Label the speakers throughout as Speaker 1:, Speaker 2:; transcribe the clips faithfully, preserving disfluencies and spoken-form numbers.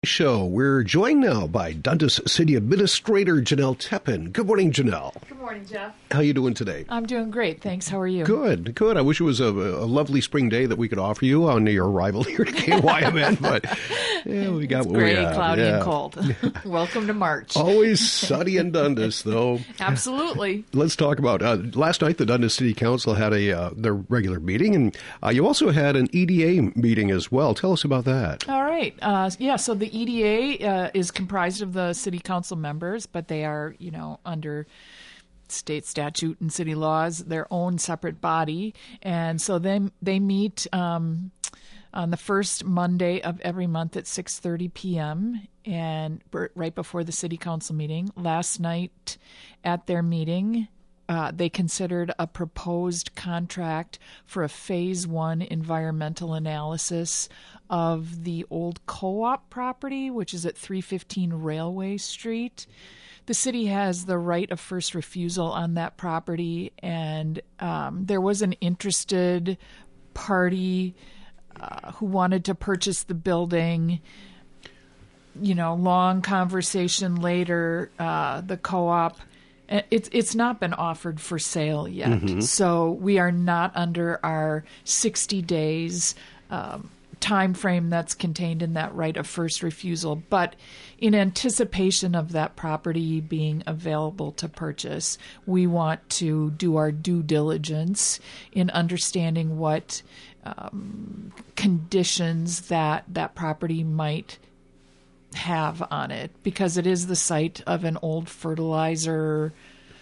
Speaker 1: Show. We're joined now by Dundas City Administrator Janelle Teppan. Good morning, Janelle.
Speaker 2: Good morning, Jeff.
Speaker 1: How you doing today?
Speaker 2: I'm doing great, thanks. How are you?
Speaker 1: Good, good. I wish it was a, a lovely spring day that we could offer you on your arrival here to K Y M N, but yeah, we got
Speaker 2: it's
Speaker 1: what
Speaker 2: gray,
Speaker 1: we have.
Speaker 2: cloudy,
Speaker 1: yeah.
Speaker 2: and cold. Welcome to March.
Speaker 1: Always sunny in Dundas, though.
Speaker 2: Absolutely.
Speaker 1: Let's talk about uh, last night. The Dundas City Council had a uh, their regular meeting, and uh, you also had an E D A meeting as well. Tell us about that.
Speaker 2: All right. Uh, yeah. So the E D A uh, is comprised of the city council members, but they are, you know, under state statute and city laws, their own separate body, and so then they meet um, on the first Monday of every month at six thirty p.m. and right before the city council meeting. Last night at their meeting, uh, they considered a proposed contract for a phase one environmental analysis of the old co-op property, which is at three fifteen Railway Street. The city has the right of first refusal on that property, and um, there was an interested party uh, who wanted to purchase the building. You know, long conversation later, uh, the co-op, it's it's not been offered for sale yet. Mm-hmm. So we are not under our sixty days um, time frame that's contained in that right of first refusal. But in anticipation of that property being available to purchase, we want to do our due diligence in understanding what um, conditions that that property might have on it, because it is the site of an old fertilizer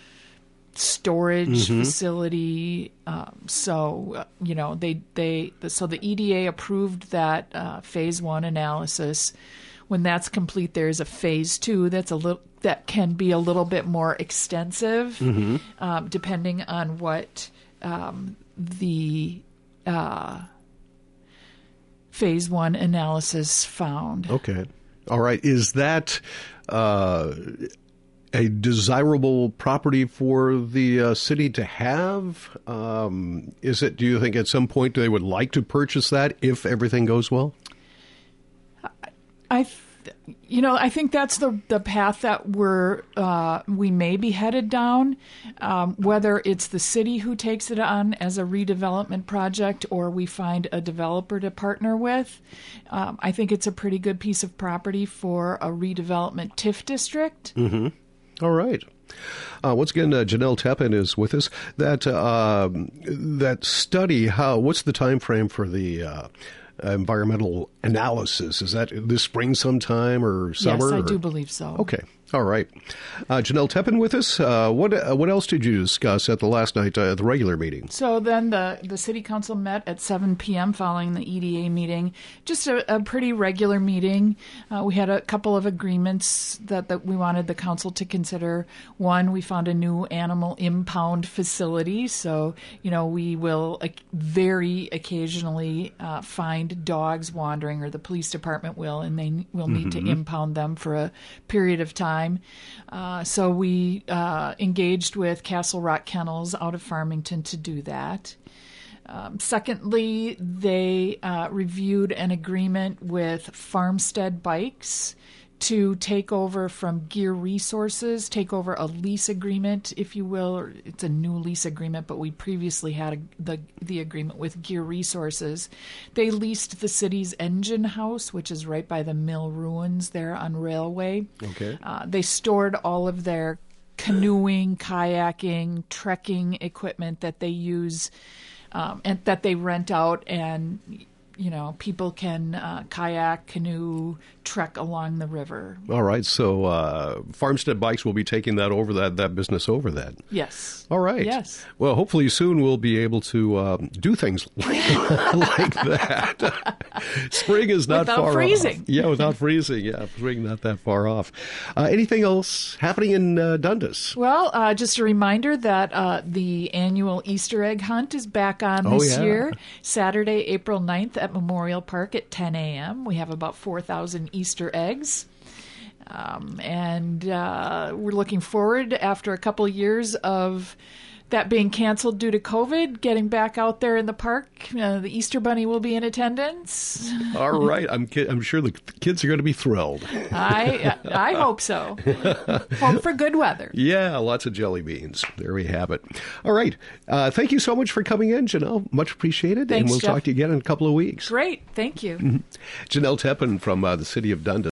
Speaker 2: storage mm-hmm. facility. Um, so, uh, you know, they, they, the, so the E D A approved that uh, phase one analysis. When that's complete, there's a phase two that's a little, that can be a little bit more extensive, mm-hmm. um, depending on what um, the uh, phase one analysis found.
Speaker 1: Okay. All right. Is that uh, a desirable property for the uh, city to have? Um, is it, do you think at some point they would like to purchase that if everything goes well?
Speaker 2: I, th- you know, I think that's the the path that we're uh, we may be headed down. Um, whether it's the city who takes it on as a redevelopment project or we find a developer to partner with, um, I think it's a pretty good piece of property for a redevelopment T I F district.
Speaker 1: Mm-hmm. All right. Uh, once again, uh, Janelle Teppan is with us. That uh, that study. How? What's the time frame for the Uh, environmental analysis? Is that this spring sometime or summer?
Speaker 2: Yes, I
Speaker 1: or?
Speaker 2: do believe so.
Speaker 1: Okay. All right. Uh, Janelle Teppan with us. Uh, what uh, what else did you discuss at the last night, uh, the regular meeting?
Speaker 2: So then the, the city council met at seven p.m. following the E D A meeting. Just a, a pretty regular meeting. Uh, we had a couple of agreements that, that we wanted the council to consider. One, we found a new animal impound facility. So, you know, we will uh, very occasionally uh, find dogs wandering, or the police department will, and they will need mm-hmm. to impound them for a period of time. Uh, so we uh, engaged with Castle Rock Kennels out of Farmington to do that. Um, secondly, they uh, reviewed an agreement with Farmstead Bikes to take over from Gear Resources, take over a lease agreement, if you will. Or it's a new lease agreement, but we previously had a, the the agreement with Gear Resources. They leased the city's engine house, which is right by the mill ruins there on Railway.
Speaker 1: Okay.
Speaker 2: Uh, they stored all of their canoeing, kayaking, trekking equipment that they use um, and that they rent out, and you know, people can uh, kayak, canoe, trek along the river.
Speaker 1: All right. So uh, Farmstead Bikes will be taking that over, that, that business over then.
Speaker 2: Yes.
Speaker 1: All right.
Speaker 2: Yes.
Speaker 1: Well, hopefully soon we'll be able to um, do things like, like that. Spring is not
Speaker 2: without
Speaker 1: far
Speaker 2: freezing.
Speaker 1: off. Yeah, without freezing. Yeah, spring not that far off. Uh, anything else happening in uh, Dundas?
Speaker 2: Well, uh, just a reminder that uh, the annual Easter egg hunt is back on
Speaker 1: oh,
Speaker 2: this
Speaker 1: yeah.
Speaker 2: year, Saturday, April ninth at Memorial Park at ten a.m. We have about four thousand Easter eggs. Um, and uh, we're looking forward, after a couple years of that being canceled due to COVID, getting back out there in the park. Uh, the Easter Bunny will be in attendance.
Speaker 1: All right. I'm ki- I'm sure the kids are going to be thrilled.
Speaker 2: I I hope so. Hope for good weather.
Speaker 1: Yeah, lots of jelly beans. There we have it. All right. Uh, thank you so much for coming in, Janelle. Much appreciated.
Speaker 2: Thanks,
Speaker 1: and we'll
Speaker 2: Jeff.
Speaker 1: talk to you again in a couple of weeks.
Speaker 2: Great. Thank you.
Speaker 1: Janelle Teppan from uh, the city of Dundas.